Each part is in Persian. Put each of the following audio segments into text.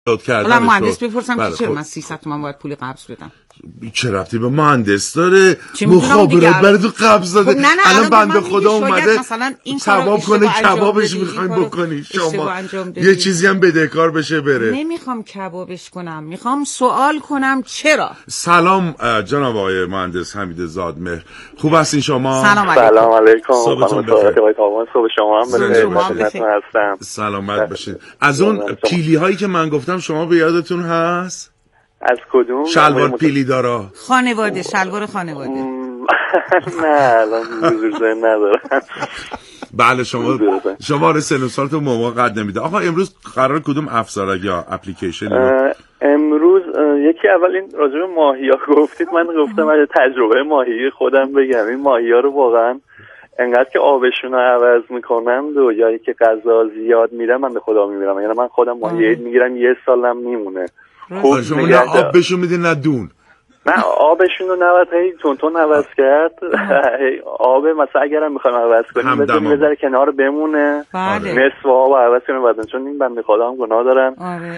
حالا مهندس بپرسم که چرا من 300 تومن باید پول قبض بدم؟ چه ربطی به مهندس داره؟ مخابرات برای تو قبض داده. الان بنده خدا اومده ثواب کنه کبابش میخوایم بکنی شما یه چیزی هم بدهکار بشه بره. نمیخوام کبابش کنم، میخوام سوال کنم چرا. سلام جناب آقای مهندس حمید زادمهر، خوب هستین شما؟ سلام علیکم. صبحتون بخیر. صبح شما هم بخیر. سلامت باشین. از اون پیلی هایی که من گفتم شما به یادتون هست؟ از کدوم؟ شلوار پیلی دارا خانواده، شلوار خانواده. نه الان حضور ذهن ندارم. بله شما سن و سالتون موقع قد نمیده. آقا امروز قرار کدوم افزار یا اپلیکیشن؟ امروز یکی اول این راجع به ماهی‌ها گفتید، من گفتم از تجربه ماهی خودم بگم. این ماهی‌ها رو واقعا انقدر که آبشون رو عوض میکنند و یا که غذا زیاد میدن من به خدا میمیرم. یعنی من خودم ماهی میگیرم یه سالم میمونه. خوب شما نه آب بهشون میدین نه دون؟ نه آبشون رو نباید هی تون عوض کرد. آب مثلا اگرم میخوایم عوض کنیم بذاره کنار بمونه، نصف آب عوض کنیم بعدن، چون این بنده خدا هم گناه دارن.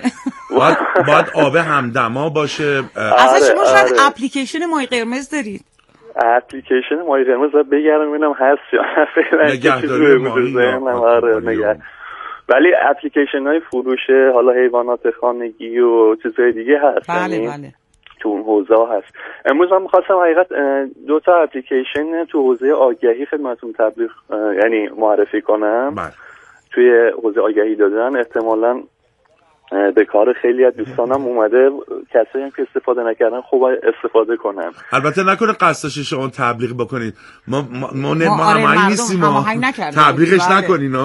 باید آب همدما باشه. اصلا شما شاید اپلیکیشن ماهی قرمز دارید. اپلیکیشن ماهی قرمز باید بگردم ببینم هست یا نگهداری ماهی. ولی اپلیکیشن های فروش حالا حیوانات خانگی و چیزهای دیگه هست. بله. تو اون حوزه هست. امروز من می‌خواستم حقیقت 2 تا اپلیکیشن تو حوزه آگهی خدمتتون تبلیغ یعنی معرفی کنم. توی حوزه آگهی دادن احتمالاً به کار خیلی از دوستانم اومده، کسایی هم که استفاده نکردن خوب استفاده کنن. البته نکنه قصدش شما تبلیغ بکنید. ما هماهنگ نیستیم، تبلیغش نکنین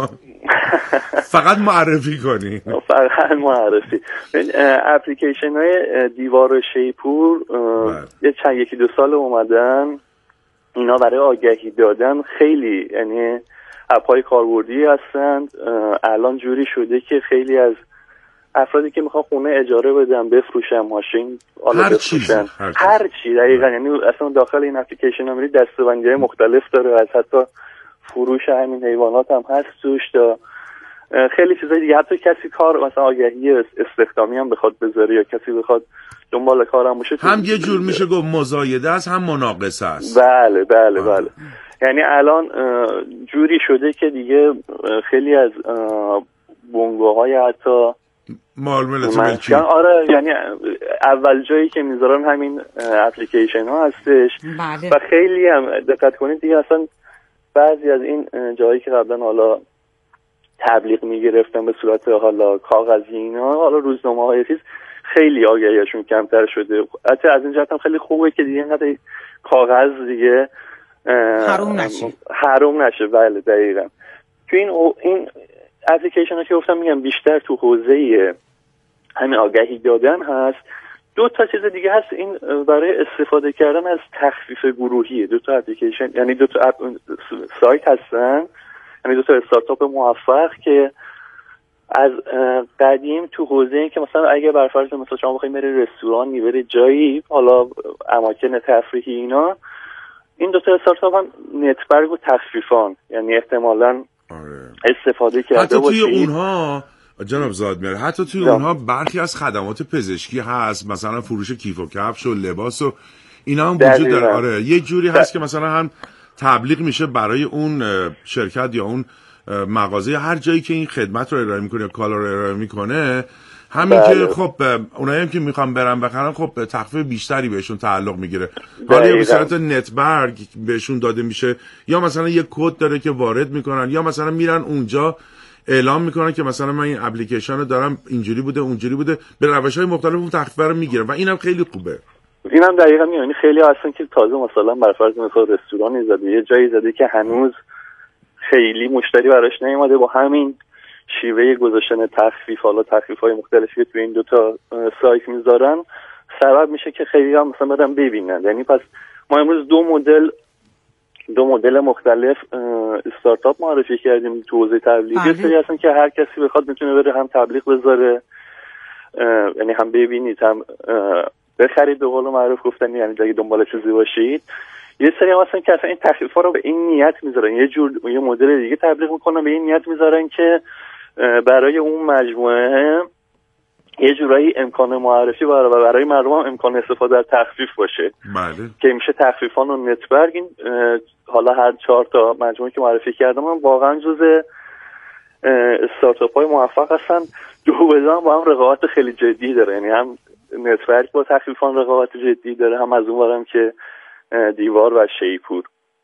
فقط معرفی کنین. فقط معرفی. اپلیکیشن های دیوار و شیپور یکی 2 سال اومدن، اینا برای آگهی دادن خیلی یعنی اپ‌های کاربردی هستند. الان جوری شده که خیلی از افرادی که میخوان خونه اجاره بدن، بفروشن، ماشین بفروشن، هر چی دقیقاً، یعنی اصلا داخل این اپلیکیشن ها میرید دسته‌بندی‌های مختلف داره، از حتی فروش همین حیوانات هم هست توش تا خیلی چیزای دیگه. حتی کسی کار مثلا آگهی استخدامی هم بخواد بذاره یا کسی بخواد دنبال کارم باشه، هم یه جور میشه گفت مزایده است هم مناقصه است. بله. یعنی الان جوری شده که دیگه خیلی از بنگاهای حتی مالملت ملکی یعنی اول جایی که میذارن همین اپلیکیشن ها هستش. بله. و خیلی هم دقت کنید دیگه اصلا بعضی از این جایی که قبلا حالا تبلیغ میگرفتن به صورت حالا کاغذی اینا، حالا روزنامه های چیز خیلی آگهیشون کمتر شده. حتی از این جهت هم خیلی خوبه که دیگه اینقدر کاغذ دیگه حروم نشه. بله دقیقاً. تو این اپلیکیشن ها که گفتم میگم بیشتر تو حوزه همین آگهی دادن هست. 2 تا چیز دیگه هست این برای استفاده کردن از تخفیف گروهی. 2 تا اپلیکیشن یعنی 2 تا سایت هستن، یعنی 2 تا استارتاپ موفق که از قدیم تو حوزه این که مثلا اگه بر فرض مثلا شما بخواید بری رستورانی، بری جایی حالا اماکن تفریحی اینا، این 2 تا استارتاپ هم نتورک و تخفیفان، یعنی احتمالاً استفاده کرده باشید. حتی توی اونها جناب زادمهر حتی توی اونها برخی از خدمات پزشکی هست، مثلا فروش کیف و کفش و لباس و اینا هم وجود داره. یه جوری هست که مثلا هم تبلیغ میشه برای اون شرکت یا اون مغازه هر جایی که این خدمت رو ارائه میکنه یا کالا رو ارائه میکنه، همین که خب اونایی هم که میخوام برن بخرن خب تخفیف بیشتری بهشون تعلق میگیره. حالا به صورت نتبرگ بهشون داده میشه، یا مثلا یه کد داره که وارد میکنن، یا مثلا میرن اونجا اعلام میکنن که مثلا من این اپلیکیشن رو دارم اینجوری بوده اونجوری بوده، به روش‌های مختلف اون تخفیف رو میگیرن و اینم خیلی خوبه. اینم دقیقاً یعنی خیلی هستن که تازه مثلا بر فرض مثلا رستورانی زده، یه جایی زده که هنوز خیلی مشتری براش نیومده، با همین شیوه گذاشتن تخفیف، حالا تخفیف‌های مختلفی که تو این 2 تا سایت میذارن سبب میشه که خیلی هم مثلا بدن ببینن. یعنی پس ما امروز 2 مدل مختلف استارتاپ معرفی کردیم تو حوزه تبلیغ. سری هستن که هر کسی بخواد میتونه بره هم تبلیغ بذاره، یعنی هم ببینید هم بخرید، به قول معروف گفتن، یعنی اگه دنبال چیزی باشید. یه سری هم هستن که اصلا این تخفیف‌ها رو به این نیت میذارن، یه مدل دیگه تبلیغ میکنن به این نیت میذارن که برای اون مجموعه یه جورایی امکان معرفی برای مردم هم امکان استفاده از تخفیف باشه. بله. که میشه تخفیفان و نتورک. این حالا هر 4 تا مجموعه که معرفی کردم هم واقعا جزء استارتاپ های موفق هستن. جوبزا با هم رقابت خیلی جدی داره، یعنی هم نتورک با تخفیفان رقابت جدی داره، هم از اون ورم که دیوار و شیپور.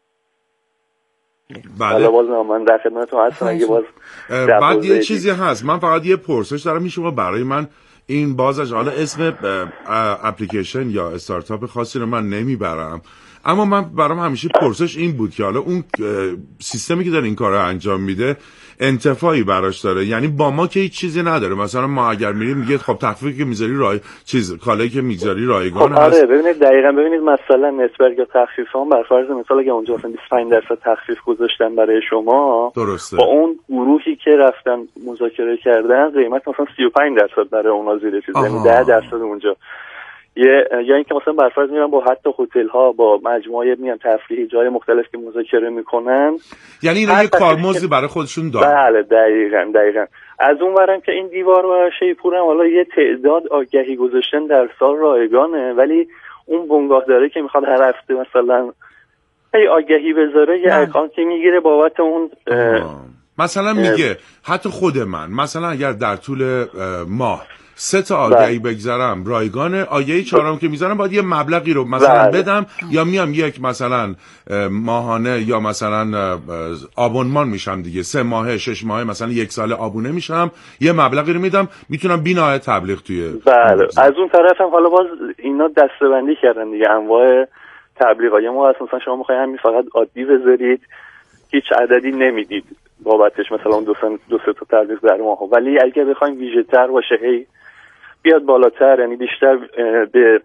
بله. حالا باز من در خدمتتون هستم اگه باز بعد یه چیزی هست، من فقط یه پرسش دارم، میشه برای من این بازش، حالا اسم اپلیکیشن یا استارتاپ خاصی رو من نمیبرم، اما من برام همیشه پرسش این بود که حالا اون سیستمی که داره این کار رو انجام میده انتفاعی براش داره، یعنی با ما که هیچ چیزی نداره. مثلا ما اگر میریم میگه خب تخفیفی که میذاری کالایی که میذاری رایگان هست. آره ببینید دقیقاً، ببینید مثلا نتورک یا تخفیفان بر فرض مثال اگه اونجا مثلا 25% تخفیف گذاشتن برای شما، درسته، با اون گروهی که رفتن مذاکره کردن قیمت مثلا 35% برای اونا زیر چیز، یعنی 10% اونجا. یا اینکه مثلا بر فرض میرن با حتی هتل ها با مجموعه میان تفریحی جای مختلف که مذاکره میکنن، یعنی اینا یه کارمزدی برای خودشون دارن. بله دقیقاً. از اون ورم که این دیوار و شیپور هم حالا یه تعداد آگهی گذاشتن در سال رایگانه، ولی اون بنگاه داره که میخواد هر هفته مثلا یه آگهی بذاره، یه اکانتی میگیره بابت اون. مثلا میگه حتی خود من مثلا اگر در طول ماه 3 تا آگهی بگذارم رایگانه، آگهی 4م که میذارم باید یه مبلغی رو مثلا بدم، یا میام یک مثلا ماهانه یا مثلا آبونمان میشم دیگه، 3 ماهه 6 ماهه مثلا 1 سال آبونه میشم، یه مبلغی رو میدم، میتونم بی‌نهایت تبلیغ توی. بله. از اون طرف هم حالا باز اینا دسته‌بندی کردن دیگه، انواع تبلیغای ما هست. مثلا شما میخواید همین فقط عادی بذارید، هیچ عددی نمیدید بابتش، مثلا اون 2-3 تا تبلیغ در ماه، ولی اگه بخوایم ویژه تر باشه، هی بیاد بالاتر، یعنی بیشتر به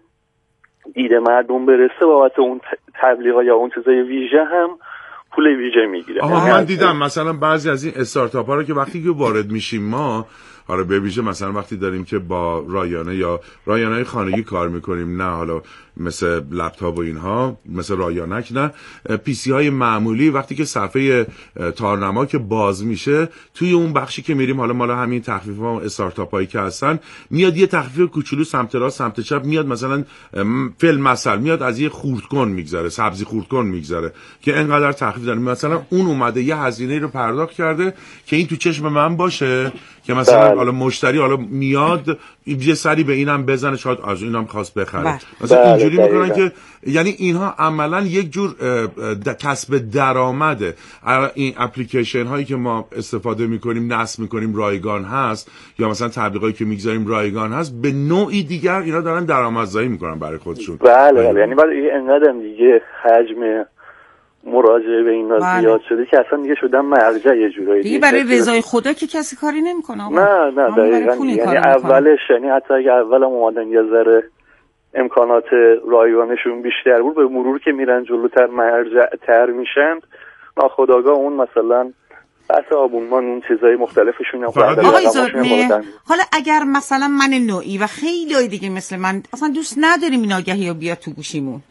دید مردم برسه، بابت اون تبلیغا یا اون چیزای ویژه هم پول ویژه میگیره. من دیدم مثلا بعضی از این استارتاپ ها رو که وقتی که وارد میشیم ما، آره به ویژه مثلا وقتی داریم که با رایانه یا رایانه‌های خانگی کار میکنیم، نه حالا مثل لپتاپ و اینها، مثل رایانک، نه پی سی های معمولی، وقتی که صفحه تارنما که باز میشه، توی اون بخشی که میریم، حالا مالا همین تخفیف‌ها و استارتاپ هایی که هستن، میاد یه تخفیف کوچولو سمت راست سمت چپ میاد، مثلا فیلم مثلا میاد از یه خردکن میگذره، سبزی خردکن میگذره که اینقدر تخفیف داره. مثلا اون اومده یه هزینه رو پرداخت کرده که این تو چشم من باشه که مثلا حالا مشتری حالا میاد یه سری به اینم بزنه، شاید از اینم خواست بخره. مثلا اینجوری میکنن که یعنی اینها عملا یک جور کسب درآمده. این اپلیکیشن هایی که ما استفاده میکنیم، نصب میکنیم رایگان هست، یا مثلا تبلیغاتی که میگذاریم رایگان هست، به نوعی دیگر اینا دارن درآمدزایی میکنن برای خودشون. بله یعنی بعد اینقدر دیگه حجم مراجعه به اینا زیاد شده که اصلا دیگه شدن مرجع یه جورایی دیگه برای رضای خدا که کسی کاری نمیکنه. نه دقیقاً، یعنی اولش، یعنی حتی اگه اولم اومدن یه ذره امکانات رایگانشون بیشتر بود، به مرور که میرن جلوتر مرجع تر میشن، ناخودآگاه اون مثلا بحث آبونمان اون چیزای مختلفشون آقای زادمهر، حالا اگر مثلا من نوعی و خیلی دیگه مثل من اصلا دوست نداریم این آگهی رو بیاد تو گوشیمون،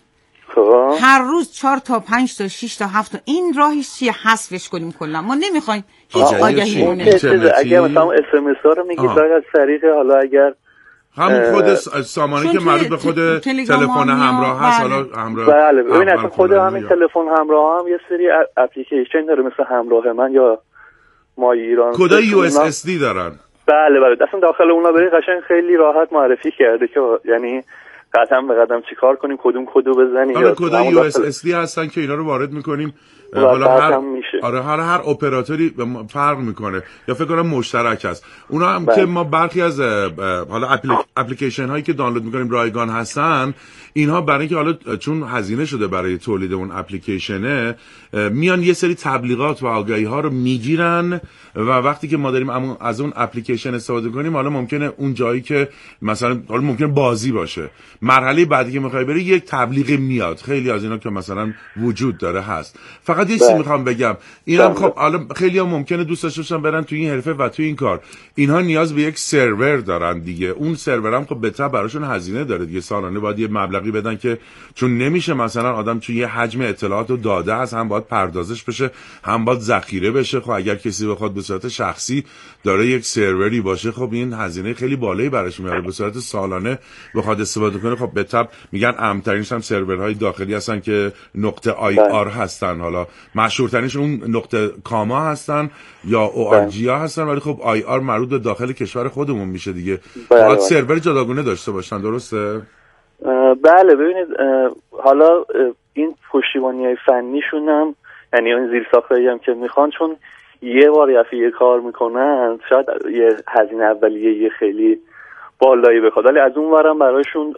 هر روز 4 تا 5 تا 6 تا 7 تا، این راهش چیه؟ حذفش کنیم کلا، ما نمیخوایم هیچ آگهی نمیاد. اگه مثلا اس ام اس ها رو میگید از طریق، حالا اگر همون خود سامانه که مربوط به خود تلفن همراه هست، حالا همراه، بله ببین اصلا خود همین تلفن همراه هم یه سری اپلیکیشن داره، مثل همراه من یا مای ایران، کدای یو اس اس دی دارن. بله اصلا داخل اونا بری قشنگ خیلی راحت معرفی کرده که یعنی قدم به قدم چیکار کنیم، کدوم کدو بزنیم، یا کدای یو اس اس دی هستن که اینا رو وارد میکنیم. حالا هر اپراتوری فرق میکنه، یا فکر کنم مشترک هست. اونا هم که ما برخی از حالا اپلیکیشن هایی که دانلود میکنیم رایگان هستن، اینها برای اینکه حالا چون هزینه شده برای تولید اون اپلیکیشنه، میان یه سری تبلیغات و آگهی ها رو میگیرن و وقتی که ما داریم از اون اپلیکیشن استفاده کنیم، حالا ممکنه اون جایی که مثلا حالا ممکنه بازی باشه، مرحله بعدی که میخوای بری یک تبلیغ میاد. خیلی از اینا که مثلا وجود داره هست. فقط یه چیزی میخوام بگم، اینم خب حالا خیلی‌ها ممکنه دوست داشته باشن برن تو این حرفه و تو این کار، اینها نیاز به یک سرور دارن دیگه. اون سرور هم خب به تبع براشون هزینه داره دیگه، سالانه باید یه مبلغی بدن که چون نمیشه مثلا آدم چون یه حجم اطلاعات رو داده هست، هم باید پردازش بشه هم باید ذخیره بشه. خب اگر کسی بخواد به صورت شخصی داره یک سروری باشه، خب این هزینه خیلی بالایی براش میاره. به صورت سالانه بخواد استفاده کنه، خب به تبع میگن امن‌ترینش هم سرورهای داخلی هستن که نقطه IR هستن. حالا مشهورترینش اون نقطه کاما هستن یا ORGA هستن، ولی خب IR مربوط به داخل کشور خودمون میشه دیگه. باید سرور جداگونه داشته باشن، درسته؟ بله. ببینید حالا این پشتیبانی‌های فنیشون هم، یعنی این زیرساختایی هم که میخوان، چون یه بار یه کار میکنن شاید یه هزینه اولیه خیلی بالایی بخواد، ولی از اون ورم براشون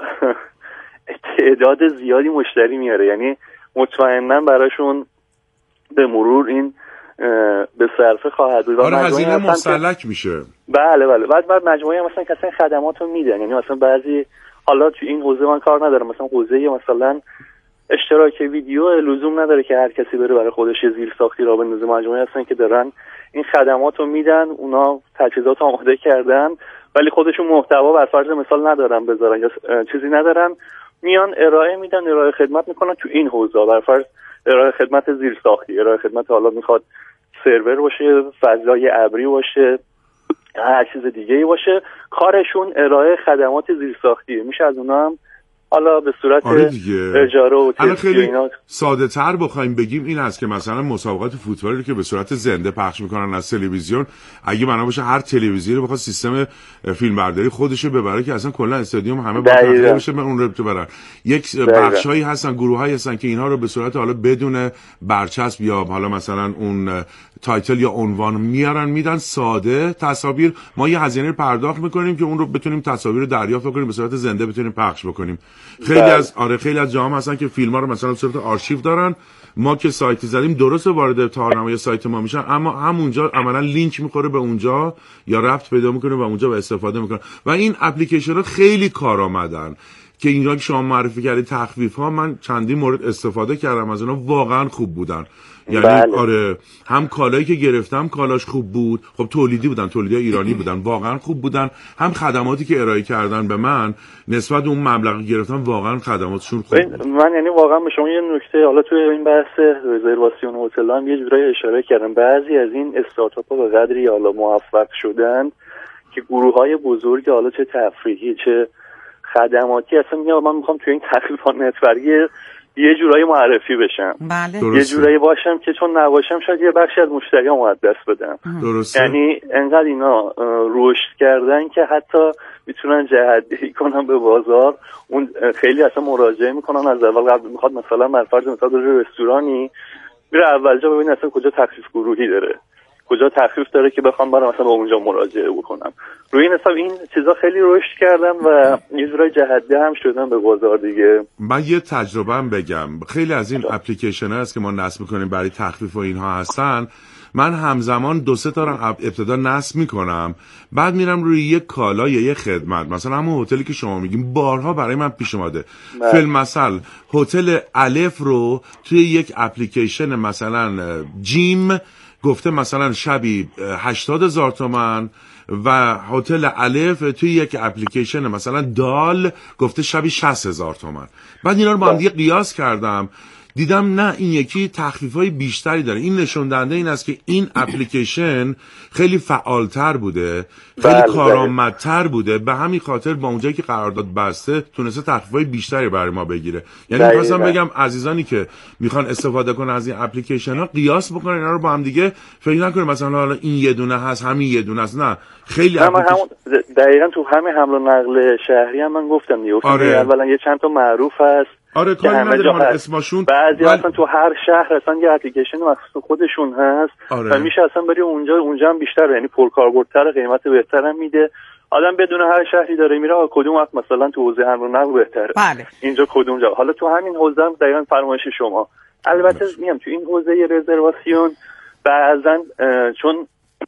تعداد زیادی مشتری میاره. یعنی مطمئناً براشون به مرور این به صرفه خواهد بود. آره هزینه مسلک میشه. بله. بعد مجموعه هم مثلا کسایی خدمات رو میدن، یعنی مثلا بعضی، حالا تو این حوزه من کار ندارم، مثلا حوزه مثلا اشتراک ویدیو لزوم نداره که هر کسی بره برای خودش زیر ساختی را بندازه. مجموعه هستن که دارن این خدمات رو میدن، اونا تجهیزات آماده کردن ولی خودشون محتوا بر فرض مثال ندارن بذارن یا چیزی ندارن، میان ارائه میدن، ارائه خدمت میکنن تو این حوزه. بر فرض ارائه خدمت زیر ساختی، ارائه خدمت حالا میخواد سرور باشه، فضای ابری باشه، هر چیز دیگه‌ای باشه، کارشون ارائه خدمات زیر ساختیه. میشه از اونها هم حالا به صورت اجاره و خیلی ساده تر بخوایم بگیم این است که مثلا مسابقات فوتبالی رو که به صورت زنده پخش میکنن از تلویزیون، اگه بنا باشه هر تلویزیونی بخواد سیستم فیلمبرداری خودشو ببره که اصلا کلا استادیوم همه با تغییر بشه، به اون رو ببرن. یک بخشایی هستن، گروهایی هستن که اینها رو به صورت حالا بدون برچسب یا حالا مثلا اون تایتل یا عنوان میارن میدن ساده تصاویر، ما یه هزینه پرداخت میکنیم که اون رو بتونیم تصاویر رو دریافت کنیم به صورت زنده بتونیم پخش بکنیم. خیلی از جاها مثلا که فیلم‌ها رو مثلا به صورت آرشیو دارن، ما که سایتی زدیم درست وارد تارنمای سایت ما میشن، اما همونجا عملا لینک میخوره به اونجا یا ربط پیدا میکنه و اونجا به استفاده میکنه. و این اپلیکیشن ها خیلی کارآمدن که اینا که شما معرفی کردید تخفیف ها، من چندین مورد استفاده کردم از اونها، واقعا خوب بودن. یعنی آره هم کالایی که گرفتم کالاش خوب بود، خب تولیدی بودن، تولیدای ایرانی بودن، واقعا خوب بودن. هم خدماتی که ارائه کردن به من نسبت اون مبلغی گرفتم واقعا خدماتشون خوب بود. من یعنی واقعا به شما یه نکته حالا توی این بحث رزرواسیون هتل هم یه جورایی اشاره کردم. بعضی از این استارتاپ‌ها به قدری حالا موفق شدن که گروه‌های بزرگ حالا چه تفریحی چه خدماتی اصلا میگم من میخوام توی این تخفیفات نتورکی یه جورایی معرفی بشم. بله. یه جورایی باشم که چون نباشم شاید یه بخشی از مشتریام از دست بدم. درسته. یعنی انقدر اینا رشد کردن که حتی میتونن جهت‌دهی کنن به بازار. اون خیلی اصلا مراجعه میکنن از اول، قبل میخواد مثلا فرض مثلا در رستورانی میره اول جا ببین اصلا کجا تخفیف گروهی داره، کجا تخفیف داره که بخوام برام مثلا اونجا مراجعه بکنم. روی این حساب این چیزا خیلی رشد کردن و یه جورای جهت‌ده هم شدن به بازار دیگه. من یه تجربه هم بگم، خیلی از این اپلیکیشن هست که ما نصب میکنیم برای تخفیف و اینها هستن، من همزمان 2-3 تا رو ابتدا نصب میکنم، بعد میرم روی یک کالا یا یک خدمت، مثلا همون هتلی که شما میگیم بارها برای من پیش اومده، فیلمثل هتل الف رو توی یک اپلیکیشن مثلا جیم گفته مثلا شبی 80,000 تومان و هتل الف توی یک اپلیکیشن مثلا دال گفته شبی 60,000 تومان. بعد اینا رو با هم دیگه قیاس کردم، دیدم نه این یکی تخفیف‌های بیشتری داره. این نشون دهنده این است که این اپلیکیشن خیلی فعالتر بوده، خیلی کارآمدتر بوده، به همین خاطر با اونجایی که قرارداد بسته تونسته تخفیف‌های بیشتری برای ما بگیره. یعنی می‌خواستم بگم عزیزانی که میخوان استفاده کنن از این اپلیکیشن‌ها قیاس بکنن اینا رو با هم دیگه، فکر نکنید مثلا حالا این یه دونه هست همین یه دونه است، نه خیلی دقیقاً تو همین حمل و نقل شهری هم من گفتم دیگه. اولا یه چند تا معروف هست، آره کاری ندارم اسمشون، بعضی اصلا تو هر شهر اصلا یه اپلیکیشن مخصوص خودشون هست. و میشه اصلا بری اونجا هم بیشتر، یعنی پرکاربردتر، قیمت بهتر هم میده. آدم بدون هر شهری داره میره کدوم وقت مثلا تو حوزه حمل و نقل بهتره. بله. اینجا کدوم جا. حالا تو همین حوزه هم دقیقاً فرمایش شما. البته میگم تو این حوزه رزرواسیون بعضن چون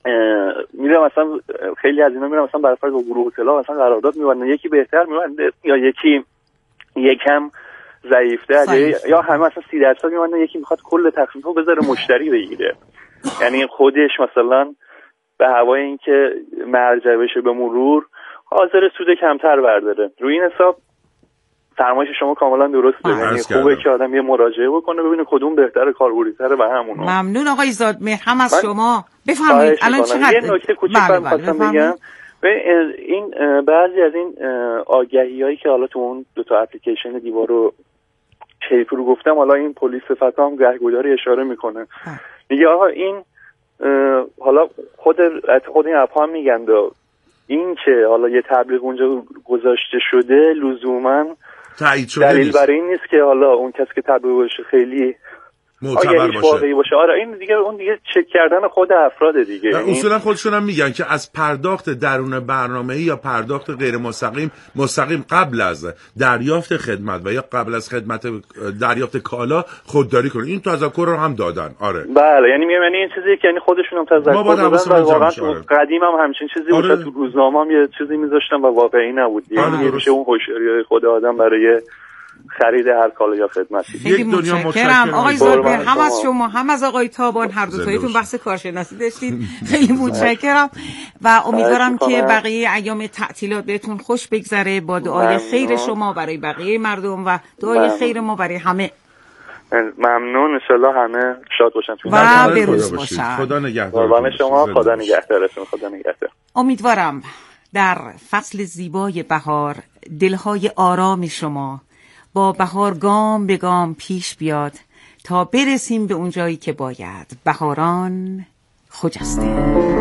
میره مثلا خیلی از اینا میرن مثلا برای فرض با گروه اطلاع مثلا قرارداد میبندن، یکی بهتر میبنده یا یکی یکم ضعیف‌تر یا همه مثلا 30% میبندن، یکی میخواد کل تخفیفو بذاره مشتری بگیره. یعنی خودش مثلا به هوای اینکه مرجع بشه به مرور حاضر سود کمتر برداره. روی این حساب فرمایش شما کاملا درسته. یعنی خوبه که آدم یه مراجعه بکنه ببینه کدوم بهتره، کاربردی‌تره و همونو. ممنون آقای زادمهر هم از شما. بفرمایید الان چقدر یه نکته کوچیک خواستم بگم. این بعضی از این آگهی‌هایی که حالا تو اون دو تا اپلیکیشن دیوار رو شیپور گفتم، حالا این پلیس فتا هم گهگداری اشاره میکنه، میگه آقا این حالا خود این اپ ها میگن این که حالا یه تبلیغ اونجا گذاشته شده لزوما تایید شده دلیل نیست. برای این نیست که حالا اون کسی که تبلیغش خیلی معتبر باشه. آره این دیگه اون دیگه چک کردن خود افراد دیگه. اصولا خودشون هم میگن که از پرداخت درون برنامه‌ای یا پرداخت غیر مستقیم قبل از دریافت خدمت و یا قبل از دریافت کالا خودداری کنن. این تذکر رو هم دادن. آره بله، یعنی این چیزی که یعنی خودشون هم تذکر دادن و واقعا قدیم هم همچین چیزی بود. تو روزنامه هم یه چیزی میذاشتن و واقعی نبود. یعنی میشه اون هوشیاری خود آدم برای خرید هر کالا یا خدمتی. خیلی متشکرم آقای زادمهر، هم از شما هم از آقای تابان، هر دو تایتون بحث کارشناسی داشتید. خیلی متشکرم و امیدوارم که بقیه ایام تعطیلات بهتون خوش بگذره با دعای خیر شما برای بقیه مردم و دعای خیر ما برای همه. ممنون، ان شاءالله همه شاد باشن و بروز باشن. خدا نگهدار شما. خدا نگهدارتون. خدا نگهدار. امیدوارم در فصل زیبای بهار دلهای آرام شما با بهار گام به گام پیش بیاد تا برسیم به اون جایی که باید. بهاران خجسته.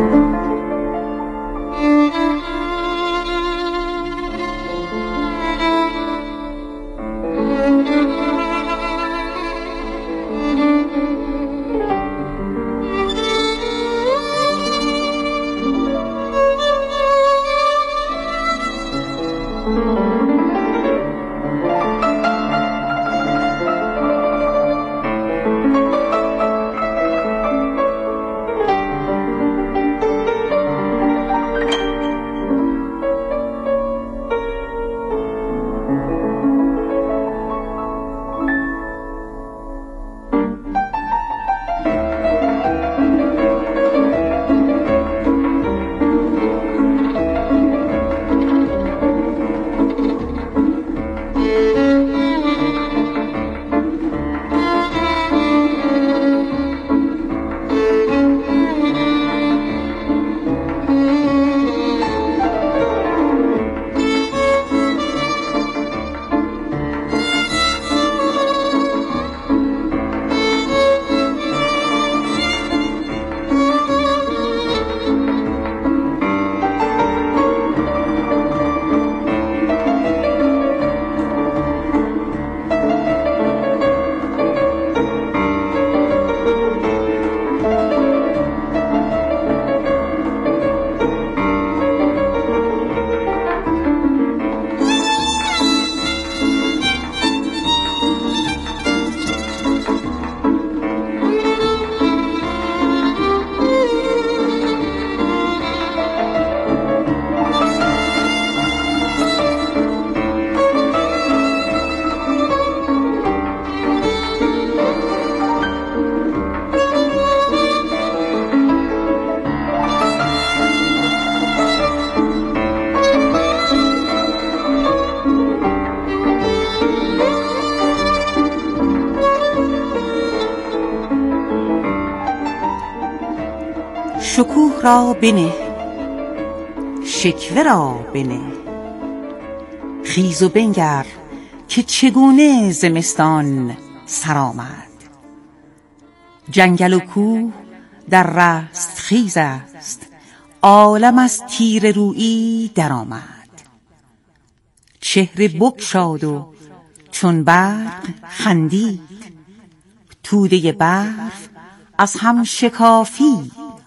شکوه را بنه، شکوه را بنه، خیز و بنگر که چگونه زمستان سر آمد. جنگل و کوه در رست خیز است، عالم از تیره رویی در آمد. چهره بگشاد و چون برق خندید، توده برف از هم شکافی.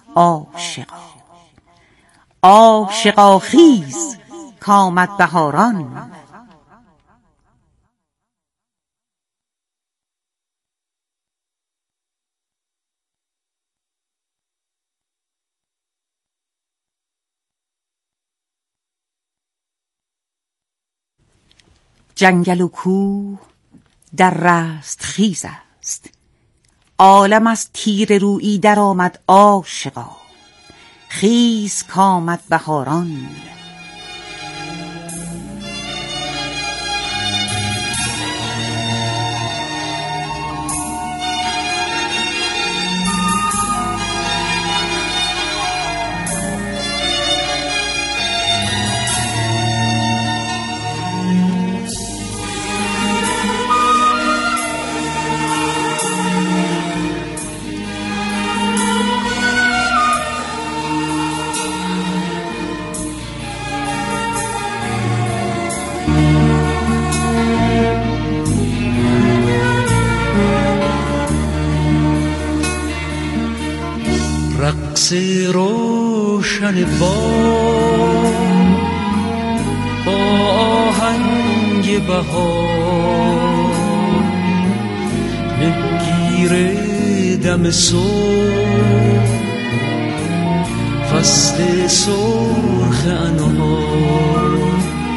عاشقا خیز کامد بهاران. جنگل و کوه در رست خیز است، عالم از تیر رویی در آمد عاشقا، خیز کامد بهاران. رقص روشن با آهنگ بهار، نگیر دم صبح، فصل سرخ انهار،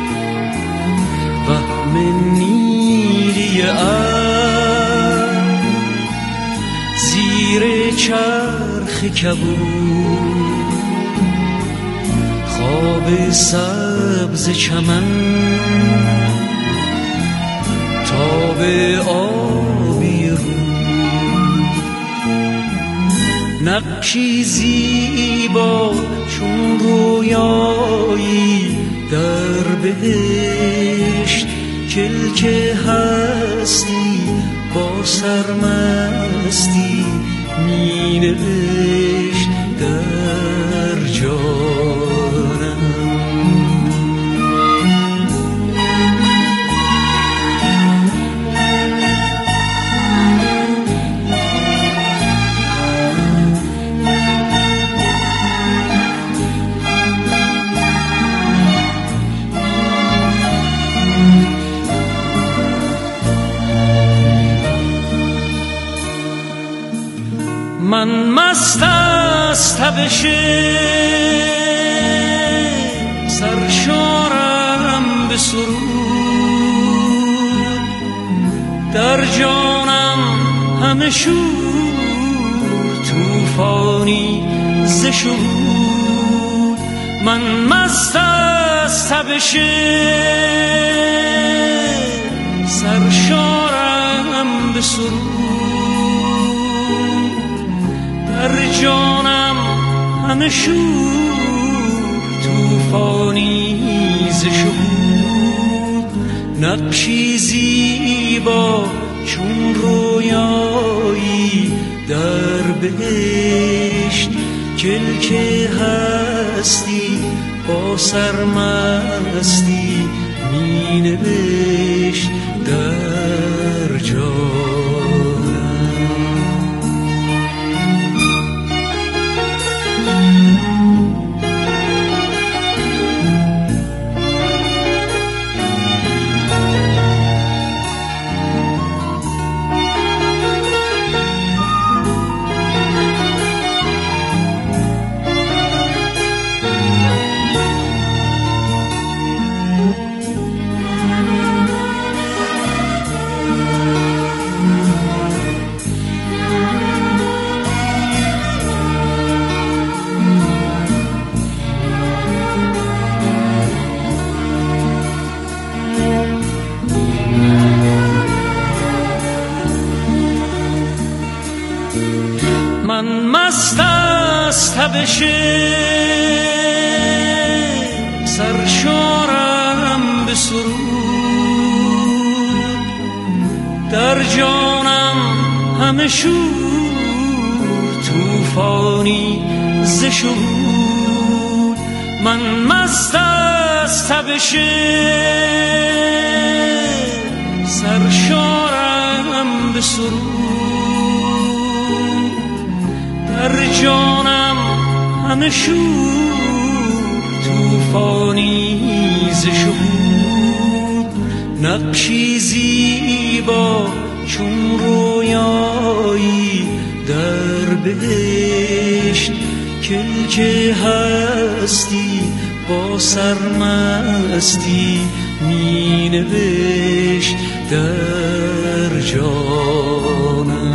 وهم نیلی ابر زیر چرخ کبود، خواب سبز چمن تاب آبی رود، نقشی زیبا چون رویایی در بهشت، کلک هستی با سرمستی می نوشت در جانم. من مست از تبش سرشارم به سرود، در جانم همه شور طوفانی ز شهود. من مست از تبش سرشارم به سرود، در جانم همه شور طوفانی ز شهود. نقشی زیبا چون رویایی در بهشت، کلک هستی با سرمستی می نوشت در جانم. من مست از تبش سرشارم به سرود، در جانم همه شور طوفانی ز شهود. من مست از تبش سرشارم به سرود، در جانم همه شور طوفانی ز شهود. نقشی زیبا چون رویایی در بهشت، کلک هستی با سرمستی می نوشت در جانم.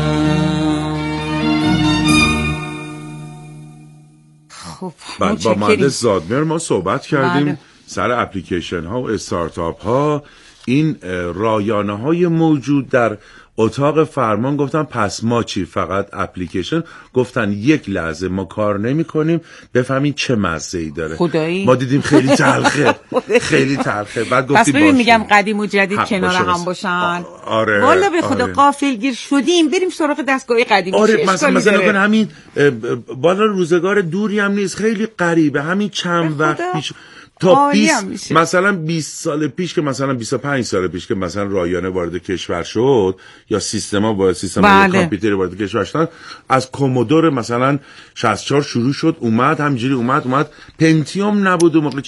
خب با مهندس زادمهر ما صحبت کردیم سر اپلیکیشن ها و استارتاپ ها. این رایانه های موجود در اتاق فرمان گفتن پس ما چی؟ فقط اپلیکیشن. گفتن یک لحظه ما کار نمی کنیم بفهمین چه مزه‌ای داره. خدایی ما دیدیم خیلی تلخه خیلی تلخه. بعد گفتیم پس ببین میگم قدیم و جدید کنار هم باشن. آره والا به خدا غافلگیر شدیم. بریم سراغ دستگاه قدیمی. آره مثلا همین بالا روزگار دوری هم نیست، خیلی قریبه. همین چند وقت پیش تا 20 مثلا 20 سال پیش که مثلا 25 سال پیش که مثلا رایانه وارد کشور شد یا سیستما با سیستم کامپیوتری وارد کشور شدن، از کومودور مثلا 64 شروع شد، اومد همینجوری اومد پنتیوم نبود و موقع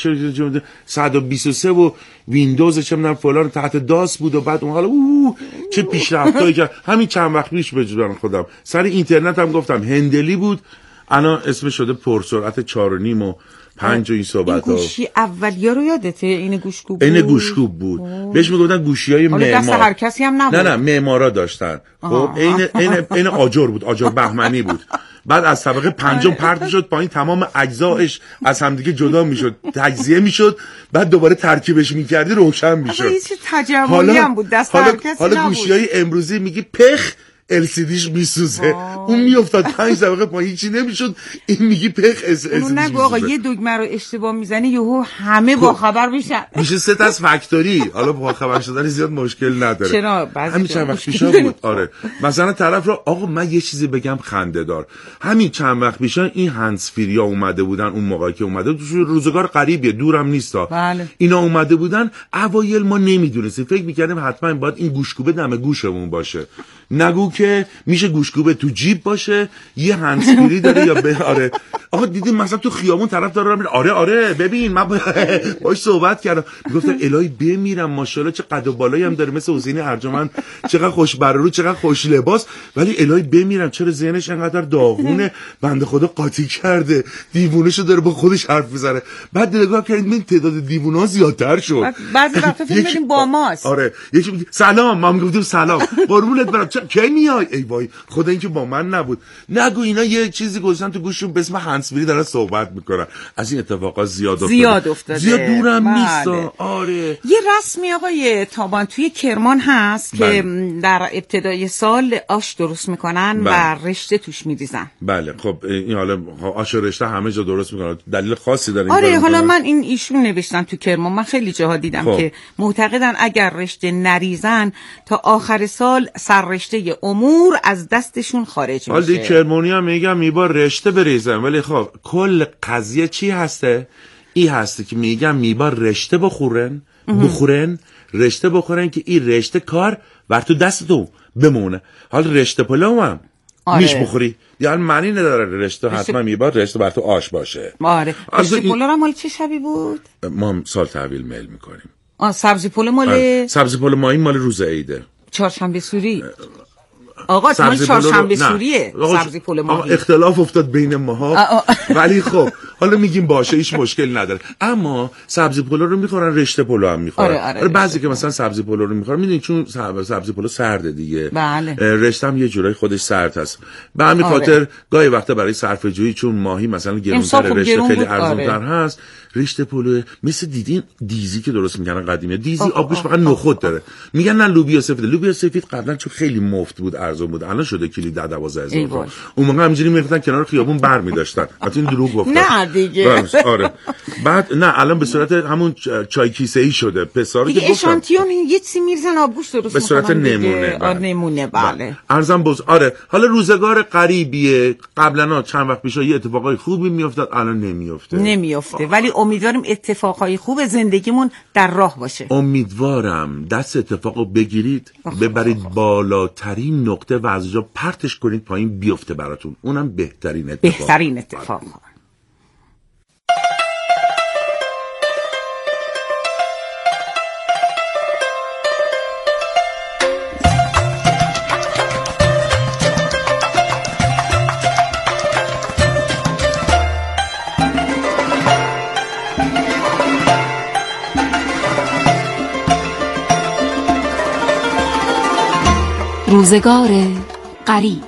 123 و ویندوز چه میدونم فلان تحت داس بود و بعد اون حالا چه پیشرفتایی که همین چند وقت پیش به جون خودم سر اینترنت هم گفتم هندلی بود، الان اسمش شده پرسرعت 4.5 و 5 و این صحبت ها. این گوشی اولیا رو یادته؟ این گوشکوب بود. این گوشکوب بود. بهش میگفتن گوشیای معمار. دست هر کسی هم نبود. نه معمارا داشتن. خب این آجر بود، آجر بهمنی بود. بعد از طبقه پنجم پرت شد پایین، تمام اجزایش از همدیگه جدا میشد، تجزیه میشد، بعد دوباره ترکیبش میکردی روشن میشد. این چه تجربی هم بود، دست هر کسی نبود. حالا گوشیای امروزی میگی پخ LCDش میسوزه، اون میافتاد 5 دقیقه پایین هیچی نمیشد، این میگی پخ اون نگو آقا یه دگمه رو اشتباه میزنی یهو همه با خبر میشن، میشه ست از فکتوری. حالا با خبر شدن زیاد مشکل نداره. چرا همین چند وقت پیشا بود. آره مثلا طرف رو آقا من یه چیزی بگم خنده دار، همین چند وقت پیشا این هندز فریا اومده بودن، اون موقعی که اومده روزگار قریبیه دورم نیستا. بله. اینا اومده بودن، اوایل ما نمیدونستیم، فکر میکردیم حتما باید این گوشکوبه دم گوشمون باشه، نگو که میشه گوشکوبه تو جیب باشه، یه هندزفری داره یا آره آقا دیدیم مثلا تو خیابون طرف داره میره، آره ببین من باهاش صحبت کردم، میگفتم الهی بمیرم ماشاءالله چه قد و بالایی هم داره مثل حسین ارجمند، چقدر خوش بررو، چقدر خوش لباس، ولی الهی بمیرم چرا ذهنش انقدر داغونه، بنده خدا قاطی کرده، دیوونه‌شو داره با خودش حرف میزنه. بعد نگاه کردیم این تعداد دیوونه‌ها زیادتر شد، بعضی وقتا فکر می‌کنیم با ماست. آره یکی میگه سلام، ما میگفتیم سلام قربونت برم کی میای، ای وای خدا این که با من نبود. نگو اینا یه چیزی گذاشتن تو گوششون به اسم هندزفری دارن صحبت میکنن. از این اتفاقات زیاد افتاده. زیاد دورم نیست. آره یه رسمی آقای تابان توی کرمان هست که در ابتدای سال آش درست میکنن و رشته توش میریزن. بله خب این حالا آش و رشته همه جا درست میکنن، دلیل خاصی داره؟ آره حالا من ایشون نوشتن تو کرمان، من خیلی جاها دیدم که معتقدن اگر رشته نریزن تا آخر سال سر رشته امور از دستشون خارج میشه. حالا کرمانی هم میگم میبار رشته بریزن، ولی خب کل قضیه چی هسته؟ این هسته که میگم میبار رشته بخورن رشته بخورن که این رشته کار بر تو دست تو بمونه. حالا رشته پلو هم میش بخوری یعنی معنی نداره رشته حتما میبار رشته بر تو آش باشه. آره رشته پلو هم مال چه شبی بود؟ ما هم سال تحویل میل میکنیم. سبزی پلو مال سبزی پلو مال روز عیده، چهارشنبه سوری. آقا چهارشنبه سوریه سبزی پلو ماهی. اختلاف افتاد بین ماها ولی خب حالا میگیم باشه هیچ مشکل نداره. اما سبزی پلو رو میخورن، رشته پلو هم میخورن. آره بعضی که مثلا سبزی پلو رو میخورن میدونید چون سبزی پلو سرده دیگه. بله. رشته هم یه جورایی خودش سرد هست. به همین خاطر گاهی وقتا برای صرفه جویی چون ماهی مثلا گرونتر، رشته خیلی ارزان‌تر هست، رشته پلو مثل دیدین دیزی که درست میکنن قدیمی، دیزی آبش فقط نخود داره، میگن نه لوبیا سفید. لوبیا سفید قبلا چون خیلی مفت بود ارزون بود، الان شده کلی 10-12 هزار. اون موقع همینجوری میریختن کنار خیابون بر می‌داشتن. البته این دروغ گفتن. نه دیگه. آره. بعد نه الان به صورت همون چای کیسه‌ای شده. پساری که گفتم اشانتیون یه چیزی میریزن آبگوشت درست به صورت نمونه. نمونه بله. ارزم باز آره. حالا روزگار قریبیه، قبلا چند وقت پیش یه اتفاقای خوبی میافتاد، الان نمیافته. ولی امیدواریم اتفاقای خوب زندگیمون در راه باشه. امیدوارم دست اتفاقو بگیرید، ببرید بالاترین نقطه و از جا پرتش کنید پایین بیفته براتون، اونم بهترین اتفاق. روزگار قریب.